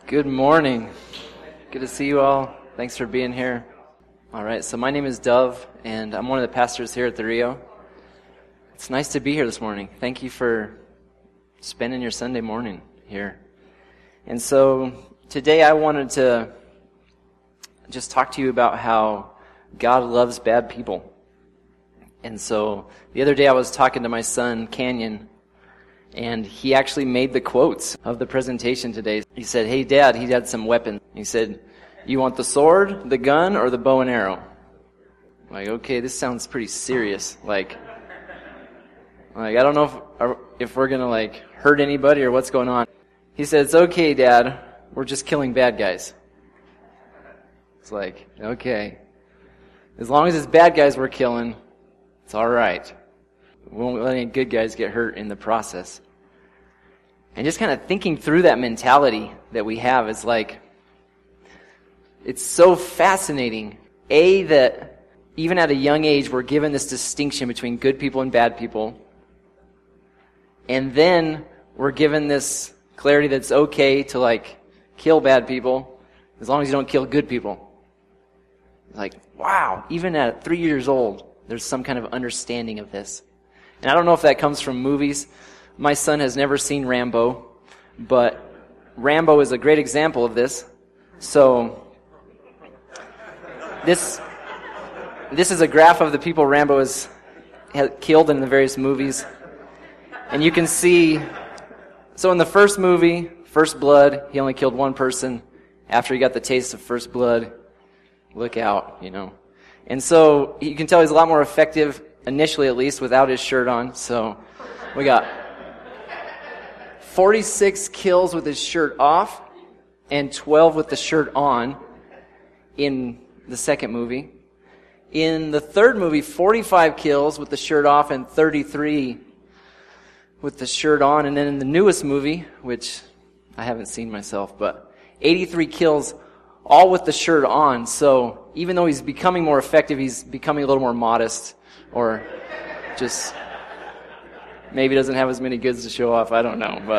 Good morning. Good to see you all. Thanks for being here. All right, so my name is Dove, and I'm one of the pastors here at the Rio. It's nice to be here this morning. Thank you for spending your Sunday morning here. And so today I wanted to just talk to you about how God loves bad people. And so the other day I was talking to my son, Canyon, and he actually made the quotes of the presentation today. He said, "Hey, Dad," he had some weapons. He said, "You want the sword, the gun, or the bow and arrow?" I'm like, okay, this sounds pretty serious. Like I don't know if we're going to hurt anybody or what's going on. He said, "It's okay, Dad. We're just killing bad guys." It's like, okay. As long as it's bad guys we're killing, it's all right. We won't let any good guys get hurt in the process. And just kind of thinking through that mentality that we have is it's so fascinating. That even at a young age we're given this distinction between good people and bad people. And then we're given this clarity that it's okay to kill bad people as long as you don't kill good people. Wow, even at 3 years old, there's some kind of understanding of this. And I don't know if that comes from movies. My son has never seen Rambo, but Rambo is a great example of this. So this is a graph of the people Rambo has killed in the various movies. And you can see, so in the first movie, First Blood, he only killed one person. After he got the taste of first blood, look out, And so you can tell he's a lot more effective, initially at least, without his shirt on. So we got 46 kills with his shirt off and 12 with the shirt on in the second movie. In the third movie, 45 kills with the shirt off and 33 with the shirt on. And then in the newest movie, which I haven't seen myself, but 83 kills all with the shirt on. So even though he's becoming more effective, he's becoming a little more modest, or just maybe doesn't have as many goods to show off. I don't know,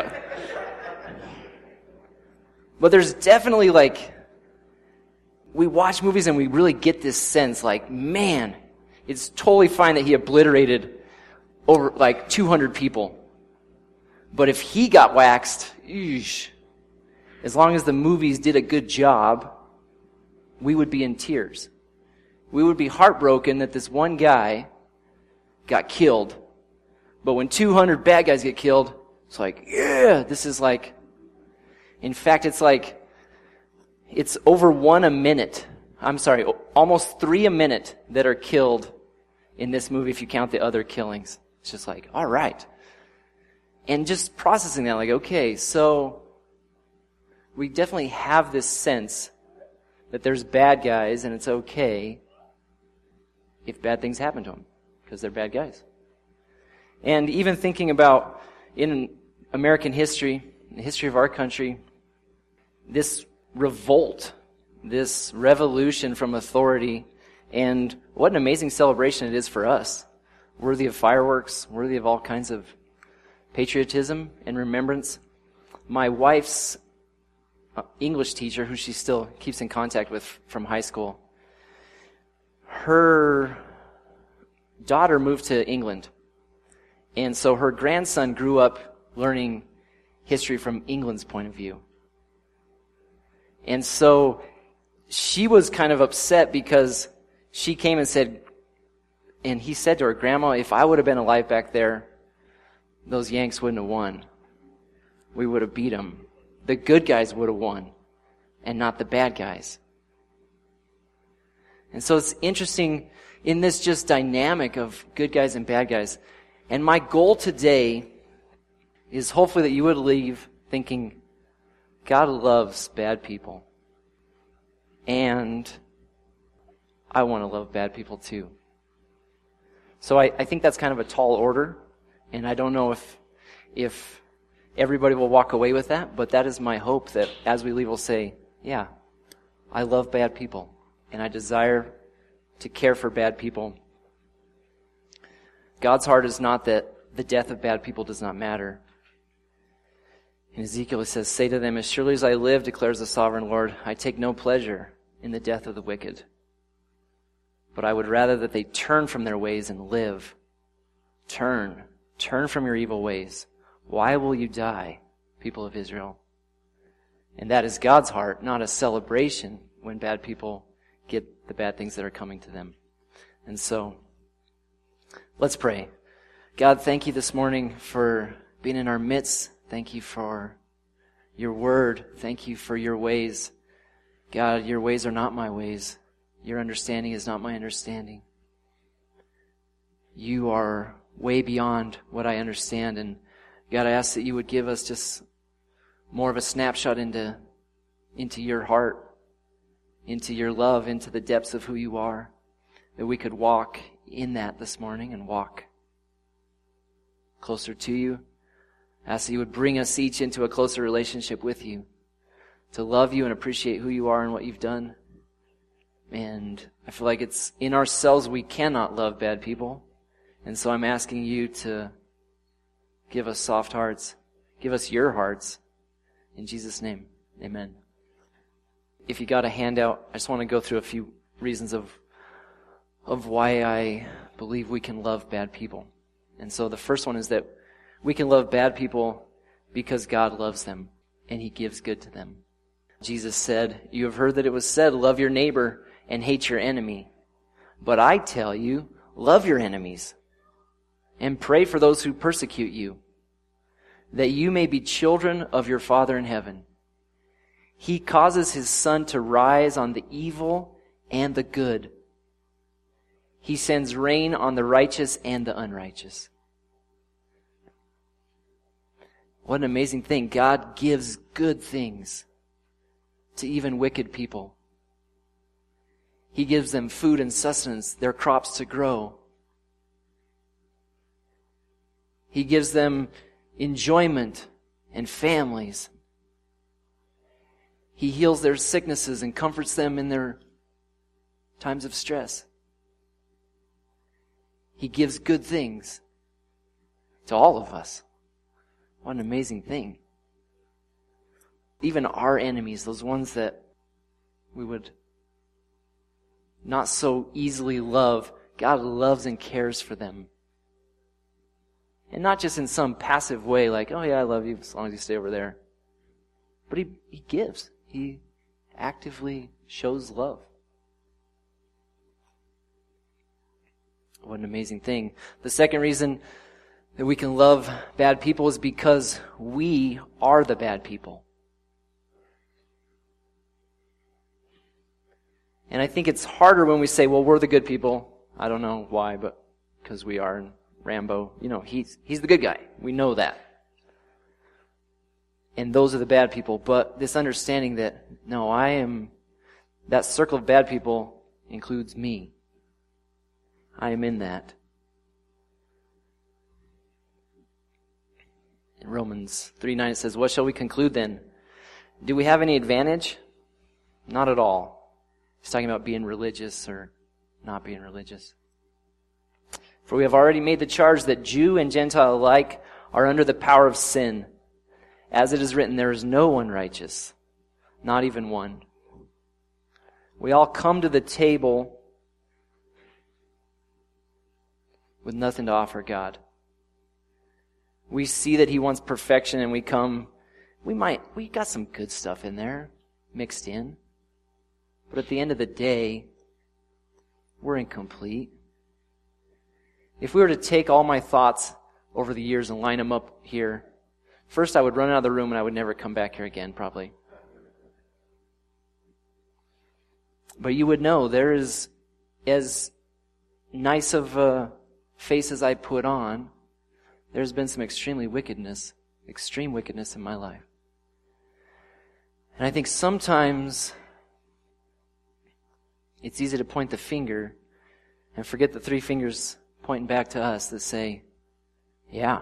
but there's definitely we watch movies and we really get this sense man, it's totally fine that he obliterated over 200 people. But if he got waxed, as long as the movies did a good job, we would be in tears. We would be heartbroken that this one guy got killed. But when 200 bad guys get killed, it's yeah, this is in fact, it's over one a minute. I'm sorry, almost 3 a minute that are killed in this movie if you count the other killings. It's just all right. And just processing that, okay, so we definitely have this sense that there's bad guys and it's okay if bad things happen to them because they're bad guys. And even thinking about in American history, the history of our country, this revolt, this revolution from authority, and what an amazing celebration it is for us. Worthy of fireworks, worthy of all kinds of patriotism and remembrance. My wife's English teacher, who she still keeps in contact with from high school, her daughter moved to England. And so her grandson grew up learning history from England's point of view. And so she was kind of upset because she came and said, and he said to her, "Grandma, if I would have been alive back there, those Yanks wouldn't have won. We would have beat them. The good guys would have won, and not the bad guys." And so it's interesting in this just dynamic of good guys and bad guys. And my goal today is hopefully that you would leave thinking, God loves bad people. And I want to love bad people too. So I think that's kind of a tall order. And I don't know if everybody will walk away with that, but that is my hope that as we leave we'll say, yeah, I love bad people. And I desire to care for bad people. God's heart is not that the death of bad people does not matter. In Ezekiel it says, "Say to them, as surely as I live, declares the sovereign Lord, I take no pleasure in the death of the wicked. But I would rather that they turn from their ways and live." Turn from your evil ways. Why will you die, people of Israel? And that is God's heart, not a celebration when bad people get the bad things that are coming to them. And so, let's pray. God, thank you this morning for being in our midst. Thank you for your word. Thank you for your ways. God, your ways are not my ways. Your understanding is not my understanding. You are way beyond what I understand. And God, I ask that you would give us just more of a snapshot into your heart, into your love, into the depths of who you are, that we could walk in that this morning and walk closer to you. I ask that you would bring us each into a closer relationship with you, to love you and appreciate who you are and what you've done. And I feel like it's in ourselves we cannot love bad people. And so I'm asking you to give us soft hearts. Give us your hearts. In Jesus' name, amen. If you got a handout, I just want to go through a few reasons of why I believe we can love bad people. And so the first one is that we can love bad people because God loves them and He gives good to them. Jesus said, "You have heard that it was said, love your neighbor and hate your enemy. But I tell you, love your enemies and pray for those who persecute you, that you may be children of your Father in heaven. He causes His sun to rise on the evil and the good. He sends rain on the righteous and the unrighteous." What an amazing thing. God gives good things to even wicked people. He gives them food and sustenance, their crops to grow. He gives them enjoyment and families. He heals their sicknesses and comforts them in their times of stress. He gives good things to all of us. What an amazing thing. Even our enemies, those ones that we would not so easily love, God loves and cares for them. And not just in some passive way like, "Oh yeah, I love you as long as you stay over there." But He gives. He actively shows love. What an amazing thing. The second reason that we can love bad people is because we are the bad people. And I think it's harder when we say, well, we're the good people. I don't know why, but because we are. And Rambo, he's the good guy. We know that. And those are the bad people. But this understanding that, no, that circle of bad people includes me. I am in that. In Romans 3:9 it says, "What shall we conclude then? Do we have any advantage? Not at all." He's talking about being religious or not being religious. "For we have already made the charge that Jew and Gentile alike are under the power of sin. As it is written, there is no one righteous, not even one." We all come to the table with nothing to offer God. We see that He wants perfection and we come, we got some good stuff in there, mixed in. But at the end of the day, we're incomplete. If we were to take all my thoughts over the years and line them up here, first I would run out of the room and I would never come back here again, probably. But you would know there is, as nice of a face as I put on, there's been some extreme wickedness in my life. And I think sometimes it's easy to point the finger and forget the three fingers pointing back to us that say, yeah,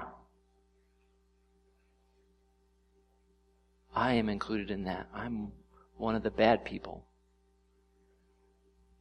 I am included in that. I'm one of the bad people.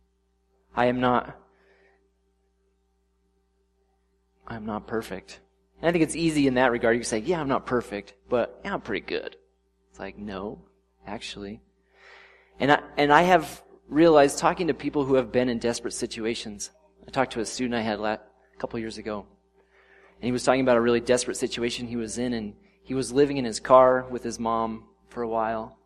I'm not perfect. And I think it's easy in that regard. You can say, yeah, I'm not perfect, but yeah, I'm pretty good. It's like, no, actually. And I have realized, talking to people who have been in desperate situations. I talked to a student I had a couple years ago, and he was talking about a really desperate situation he was in, and he was living in his car with his mom for a while,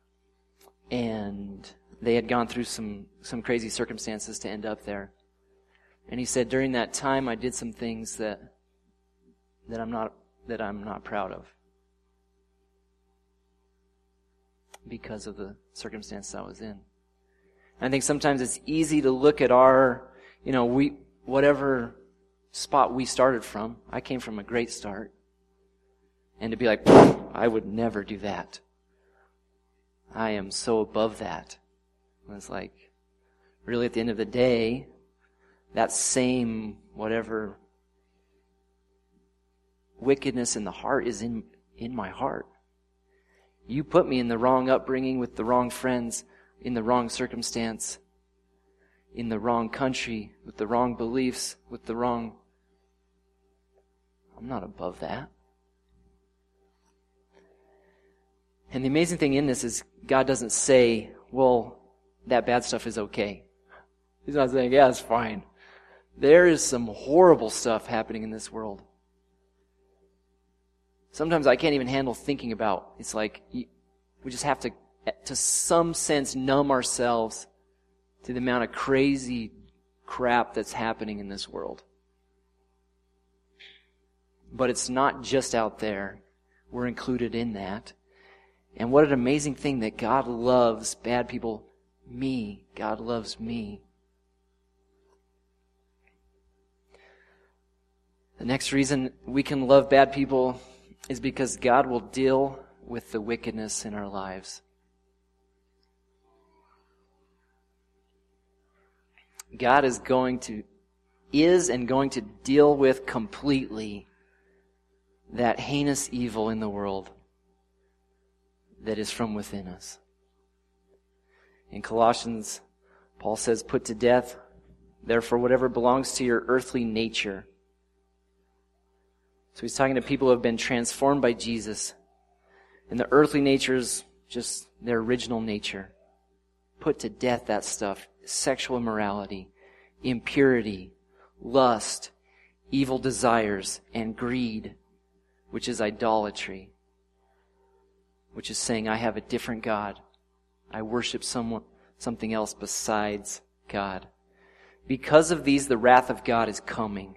and they had gone through some crazy circumstances to end up there. And he said, during that time, I did some things that I'm not proud of, because of the circumstance I was in. And I think sometimes it's easy to look at our, whatever spot we started from. I came from a great start. And to be like, I would never do that. I am so above that. And it's like, really at the end of the day, that same whatever wickedness in the heart is in my heart. You put me in the wrong upbringing with the wrong friends, in the wrong circumstance, in the wrong country, with the wrong beliefs, I'm not above that. And the amazing thing in this is God doesn't say, well, that bad stuff is okay. He's not saying, yeah, it's fine. There is some horrible stuff happening in this world. Sometimes I can't even handle thinking about. It's like we just have to some sense, numb ourselves to the amount of crazy crap that's happening in this world. But it's not just out there. We're included in that. And what an amazing thing that God loves bad people. Me. God loves me. The next reason we can love bad people is because God will deal with the wickedness in our lives. God is going to deal with completely that heinous evil in the world that is from within us. In Colossians, Paul says, put to death, therefore, whatever belongs to your earthly nature. So he's talking to people who have been transformed by Jesus. And the earthly nature is just their original nature. Put to death that stuff. Sexual immorality, impurity, lust, evil desires, and greed, which is idolatry. Which is saying, I have a different God. I worship something else besides God. Because of these, the wrath of God is coming.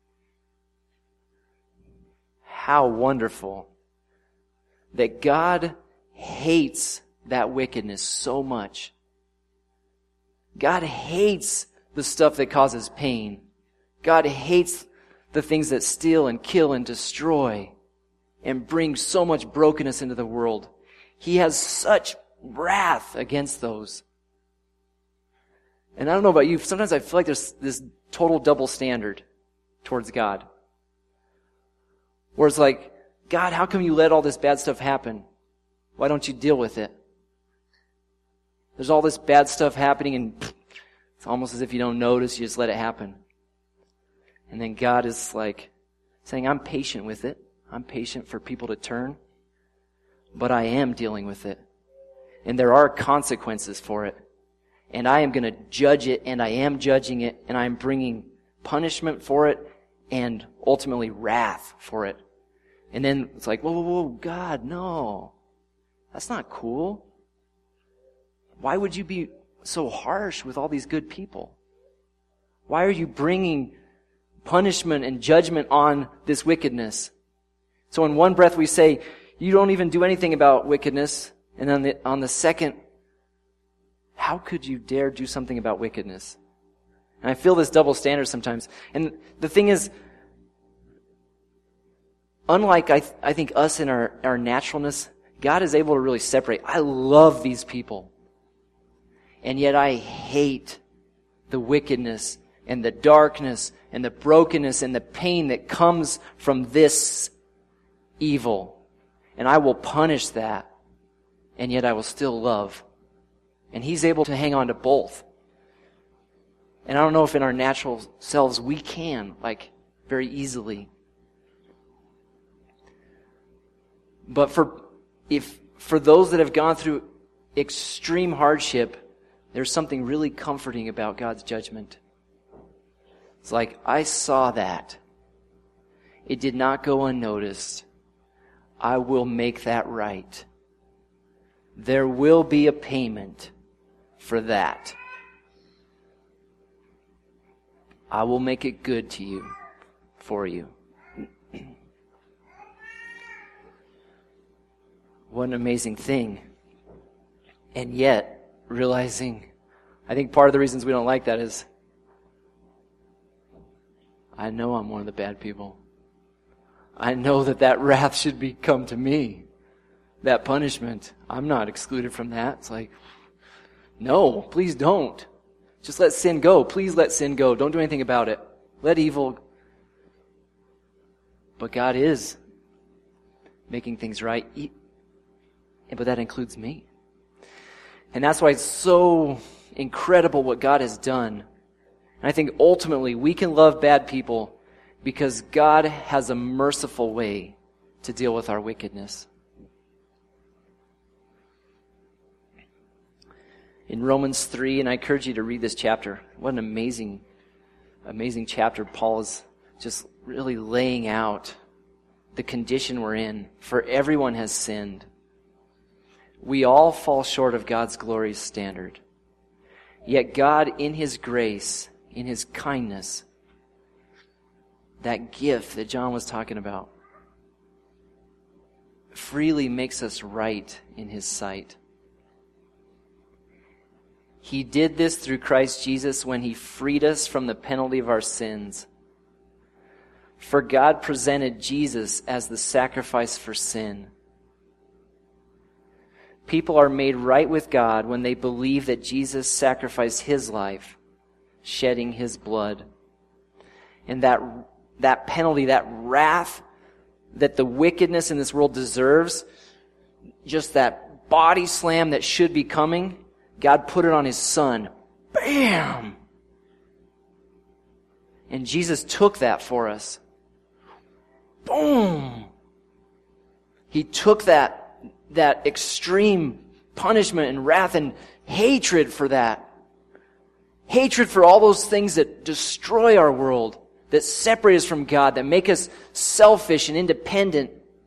How wonderful that God hates that wickedness so much. God hates the stuff that causes pain. God hates the things that steal and kill and destroy and bring so much brokenness into the world. He has such wrath against those. And I don't know about you, sometimes I feel like there's this total double standard towards God. Where it's like, God, how come you let all this bad stuff happen? Why don't you deal with it? There's all this bad stuff happening and it's almost as if you don't notice, you just let it happen. And then God is like saying, I'm patient with it. I'm patient for people to turn. But I am dealing with it. And there are consequences for it. And I am going to judge it, and I am judging it, and I'm bringing punishment for it, and ultimately wrath for it. And then it's like, whoa, God, no. That's not cool. Why would you be so harsh with all these good people? Why are you bringing punishment and judgment on this wickedness? So in one breath we say, you don't even do anything about wickedness. And then on the second, how could you dare do something about wickedness? And I feel this double standard sometimes. And the thing is, unlike I think us in our naturalness, God is able to really separate. I love these people. And yet I hate the wickedness and the darkness and the brokenness and the pain that comes from this evil. And I will punish that. And yet I will still love. And He's able to hang on to both. And I don't know if in our natural selves we can, very easily. But for those that have gone through extreme hardship, there's something really comforting about God's judgment. It's like, I saw that. It did not go unnoticed. I will make that right. There will be a payment for that. I will make it good to you, for you. What an amazing thing. And yet, realizing, I think part of the reasons we don't like that is, I know I'm one of the bad people. I know that wrath should come to me. That punishment. I'm not excluded from that. It's like, no, please don't. Just let sin go. Please let sin go. Don't do anything about it. Let evil. But God is making things right. But that includes me. And that's why it's so incredible what God has done. And I think ultimately we can love bad people because God has a merciful way to deal with our wickedness. In Romans 3, and I encourage you to read this chapter. What an amazing chapter. Paul is just really laying out the condition we're in. For everyone has sinned. We all fall short of God's glorious standard. Yet God, in His grace, in His kindness, that gift that John was talking about, freely makes us right in His sight. He did this through Christ Jesus when He freed us from the penalty of our sins. For God presented Jesus as the sacrifice for sin. People are made right with God when they believe that Jesus sacrificed His life, shedding His blood. And that penalty, that wrath that the wickedness in this world deserves, just that body slam that should be coming, God put it on His Son. Bam! And Jesus took that for us. Boom! He took that extreme punishment and wrath and hatred for that. Hatred for all those things that destroy our world, that separate us from God, that make us selfish and independent.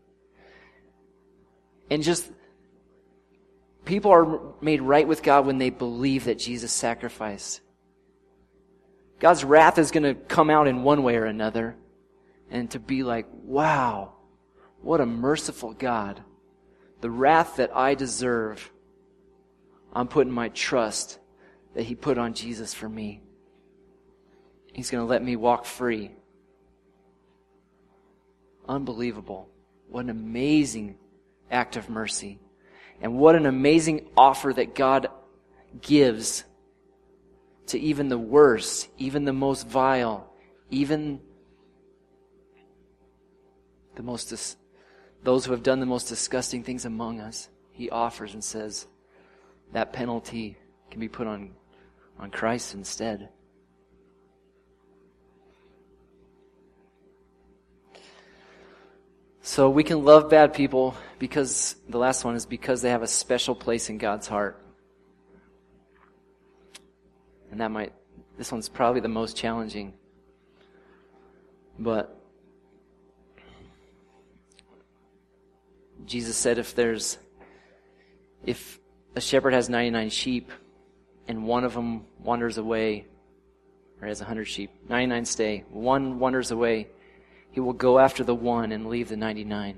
And just, people are made right with God when they believe that Jesus sacrificed. God's wrath is going to come out in one way or another. And to be like, wow, what a merciful God. The wrath that I deserve, I'm putting my trust that He put on Jesus for me. He's going to let me walk free. Unbelievable. What an amazing act of mercy. And what an amazing offer that God gives to even the worst, even the most vile, even those who have done the most disgusting things among us. He offers and says that penalty can be put on Christ instead. So we can love bad people because, the last one is because they have a special place in God's heart. And this one's probably the most challenging. But Jesus said if a shepherd has 99 sheep and one of them wanders away, or has 100 sheep, 99 stay, one wanders away, He will go after the one and leave the 99.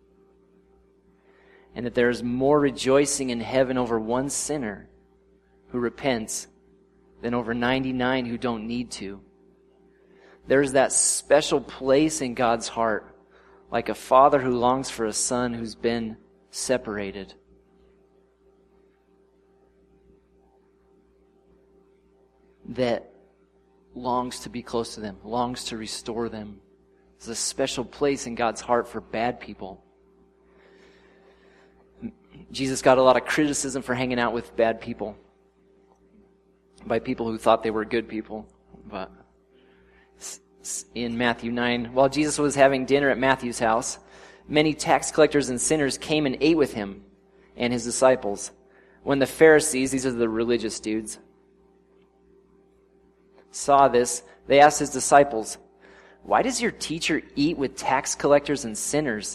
And that there is more rejoicing in heaven over one sinner who repents than over 99 who don't need to. There's that special place in God's heart, like a father who longs for a son who's been separated. That longs to be close to them, longs to restore them. There's a special place in God's heart for bad people. Jesus got a lot of criticism for hanging out with bad people by people who thought they were good people. But in Matthew 9, while Jesus was having dinner at Matthew's house, many tax collectors and sinners came and ate with him and his disciples. When the Pharisees, these are the religious dudes, saw this, they asked his disciples, "Why does your teacher eat with tax collectors and sinners?"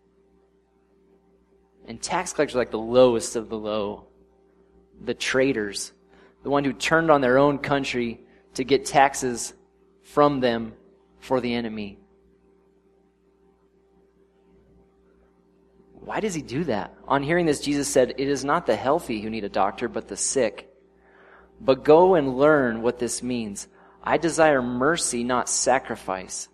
And tax collectors are like the lowest of the low, the traitors, the one who turned on their own country to get taxes from them for the enemy. Why does he do that? On hearing this, Jesus said, "It is not the healthy who need a doctor, but the sick. But go and learn what this means. I desire mercy, not sacrifice."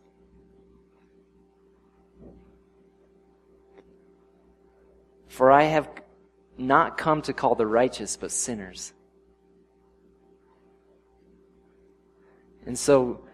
For I have not come to call the righteous, but sinners. And so,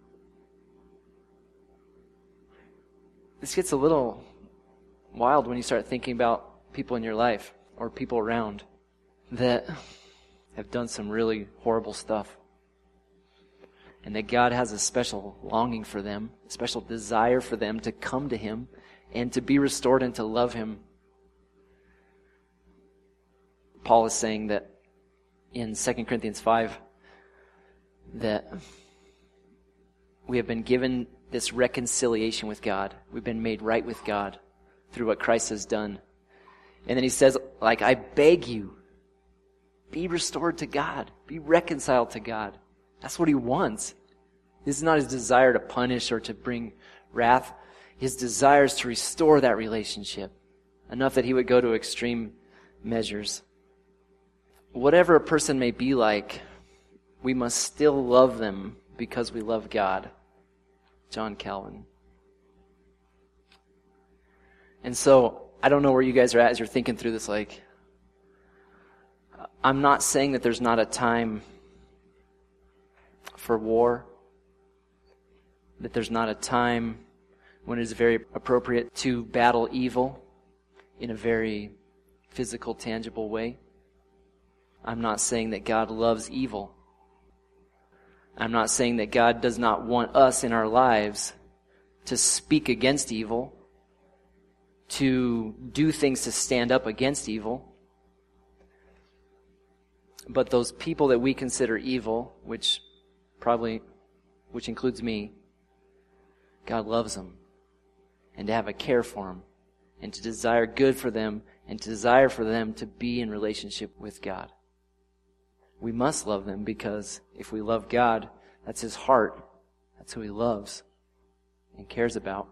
this gets a little wild when you start thinking about people in your life or people around that have done some really horrible stuff. And that God has a special longing for them, a special desire for them to come to Him and to be restored and to love Him. Paul is saying that in 2 Corinthians 5 that we have been given this reconciliation with God. We've been made right with God through what Christ has done. And then he says, like, I beg you, be restored to God. Be reconciled to God. That's what he wants. This is not his desire to punish or to bring wrath. His desire is to restore that relationship, enough that he would go to extreme measures. Whatever a person may be like, we must still love them because we love God. John Calvin. And so, I don't know where you guys are at as you're thinking through this. Like, I'm not saying that there's not a time for war, that there's not a time when it is very appropriate to battle evil in a very physical, tangible way. I'm not saying that God loves evil. I'm not saying that God does not want us in our lives to speak against evil, to do things to stand up against evil. But those people that we consider evil, which includes me, God loves them. And to have a care for them, and to desire good for them, and to desire for them to be in relationship with God. We must love them because if we love God, that's His heart. That's who He loves and cares about.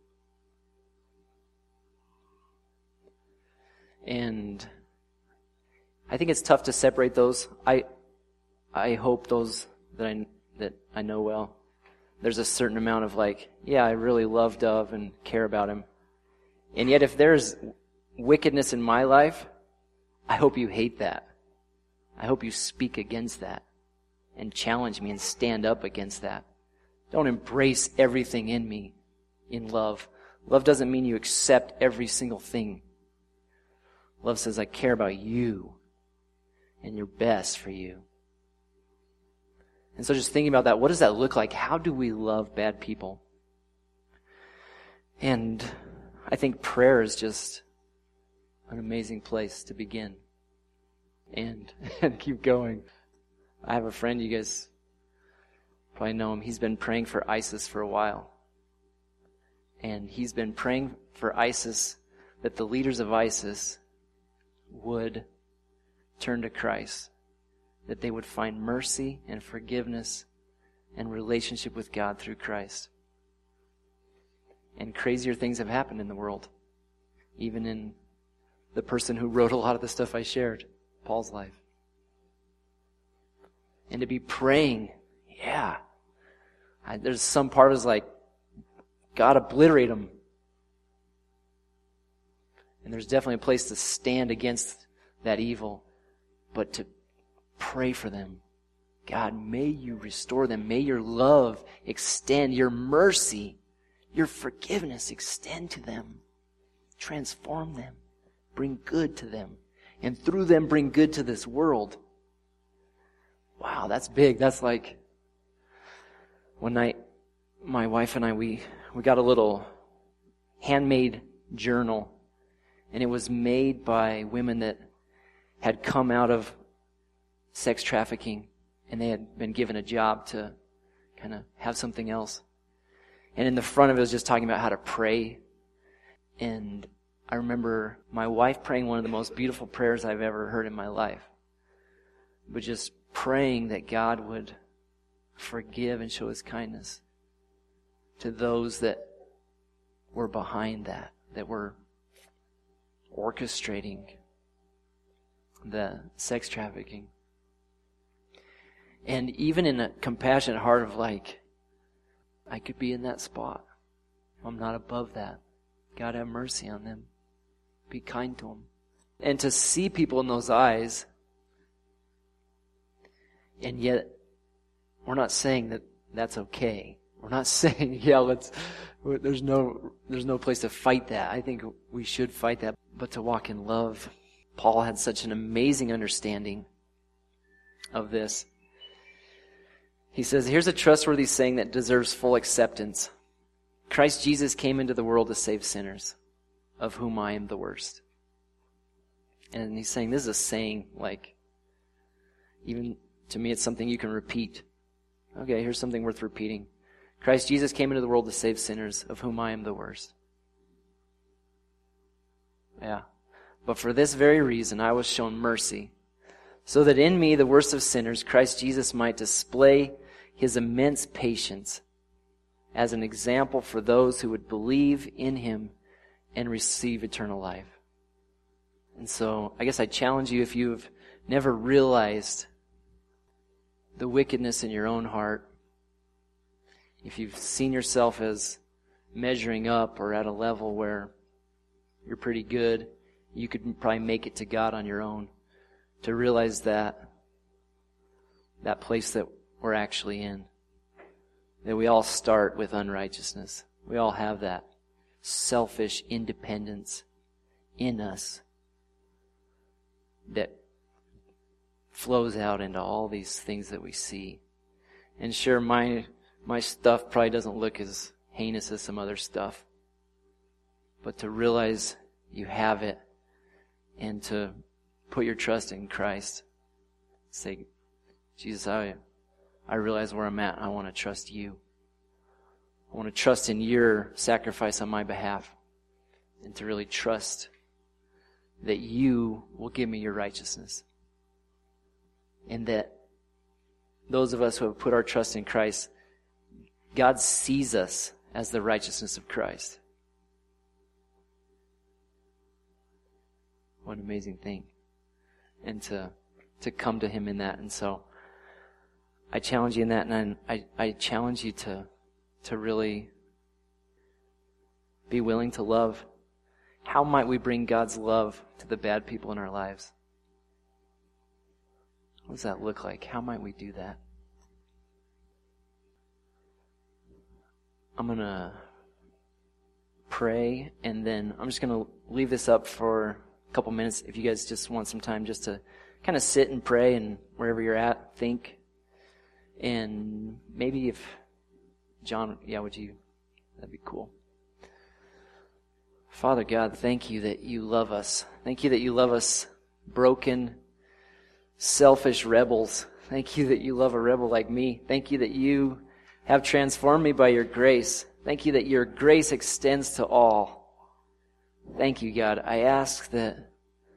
And I think it's tough to separate those. I hope those that I know well, there's a certain amount of like, yeah, I really love Dove and care about him. And yet if there's wickedness in my life, I hope you hate that. I hope you speak against that and challenge me and stand up against that. Don't embrace everything in me in love. Love doesn't mean you accept every single thing. Love says, I care about you and your best for you. And so just thinking about that, what does that look like? How do we love bad people? And I think prayer is just an amazing place to begin. And keep going. I have a friend, you guys probably know him. He's been praying for ISIS for a while. And he's been praying for ISIS, that the leaders of ISIS would turn to Christ, that they would find mercy and forgiveness and relationship with God through Christ. And crazier things have happened in the world, even in the person who wrote a lot of the stuff I shared, Paul's life. And to be praying, yeah. There's some part of us like, God obliterate them. And there's definitely a place to stand against that evil, but to pray for them. God, may you restore them. May your love extend, your mercy, your forgiveness extend to them. Transform them. Bring good to them. And through them bring good to this world. Wow, that's big. That's like, one night, my wife and I, we got a little handmade journal. And it was made by women that had come out of sex trafficking, and they had been given a job to kind of have something else. And in the front of it was just talking about how to pray. And I remember my wife praying one of the most beautiful prayers I've ever heard in my life. But just praying that God would forgive and show His kindness to those that were behind that were orchestrating the sex trafficking. And even in a compassionate heart of like, I could be in that spot. I'm not above that. God, have mercy on them. Be kind to them. And to see people in those eyes, and yet we're not saying that that's okay. We're not saying, there's no place to fight that. I think we should fight that, but to walk in love. Paul had such an amazing understanding of this. He says, here's a trustworthy saying that deserves full acceptance. Christ Jesus came into the world to save sinners, of whom I am the worst. And he's saying, this is a saying, like, even to me it's something you can repeat. Okay, here's something worth repeating. Christ Jesus came into the world to save sinners, of whom I am the worst. Yeah. But for this very reason I was shown mercy, so that in me, the worst of sinners, Christ Jesus might display His immense patience as an example for those who would believe in Him and receive eternal life. And so I guess I challenge you, if you've never realized the wickedness in your own heart, if you've seen yourself as measuring up or at a level where you're pretty good, you could probably make it to God on your own, to realize that place that we're actually in. That we all start with unrighteousness. We all have that selfish independence in us that flows out into all these things that we see. And sure, my stuff probably doesn't look as heinous as some other stuff. But to realize you have it and to put your trust in Christ. Say, Jesus, I realize where I'm at. I want to trust you. I want to trust in your sacrifice on my behalf. And to really trust that you will give me your righteousness. And that those of us who have put our trust in Christ, God sees us as the righteousness of Christ. What an amazing thing. And to come to Him in that. And so I challenge you in that, and I challenge you to really be willing to love. How might we bring God's love to the bad people in our lives? What does that look like? How might we do that? I'm going to pray, and then I'm just going to leave this up for a couple minutes. If you guys just want some time just to kind of sit and pray, and wherever you're at, think. And maybe if John, that'd be cool. Father God, thank you that you love us. Thank you that you love us broken, selfish rebels. Thank you that you love a rebel like me. Thank you that you have transformed me by your grace. Thank you that your grace extends to all. Thank you, God. I ask that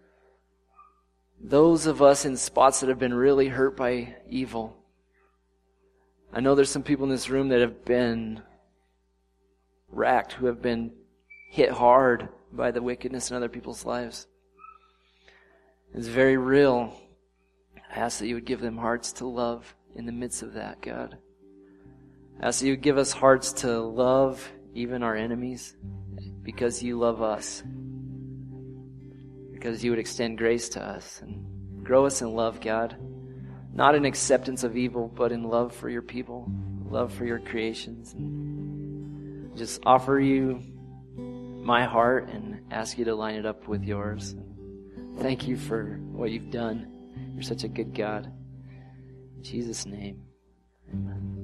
those of us in spots that have been really hurt by evil, I know there's some people in this room that have been racked, who have been hit hard by the wickedness in other people's lives. It's very real. I ask that you would give them hearts to love in the midst of that, God. I ask that you would give us hearts to love even our enemies because you love us. Because you would extend grace to us and grow us in love, God. Not in acceptance of evil, but in love for your people, love for your creations. And just offer you my heart and ask you to line it up with yours. Thank you for what you've done. You're such a good God. In Jesus' name, amen.